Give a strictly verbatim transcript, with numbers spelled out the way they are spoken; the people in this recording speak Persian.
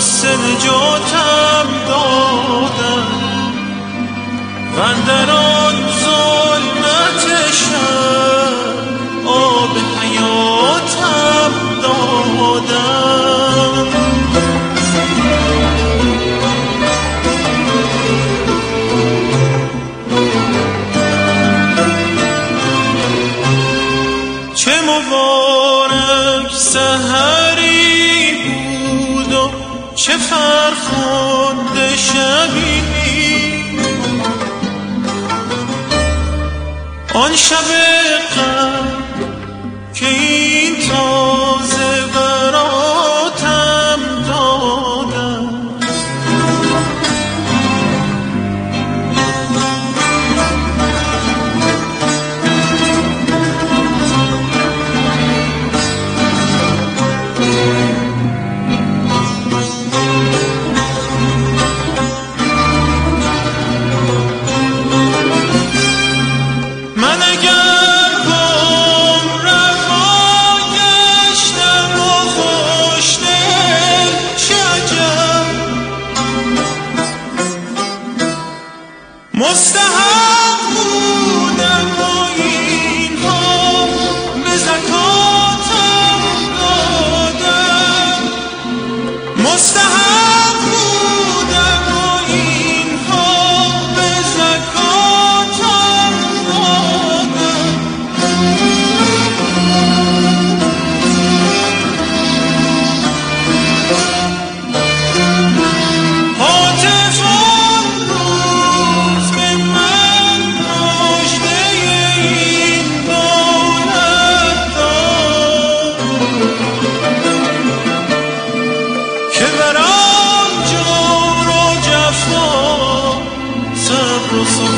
غصه نجاتم دادن و اندر آن ظلمت شب آب حیاتم دادن. چه مبارک سحری بود و چه فرخنده شبی، آن شب غم که این تازه براتم دادن. من اگر گمراه گشتم و خوشدل چه عجب، مستحق بودم و اینها به زکاتم دادم، مستحق بودم و اینها به زکاتم دادم. هاتف آن روز به من مژده این دولت داد که برام جور و جفا صبر و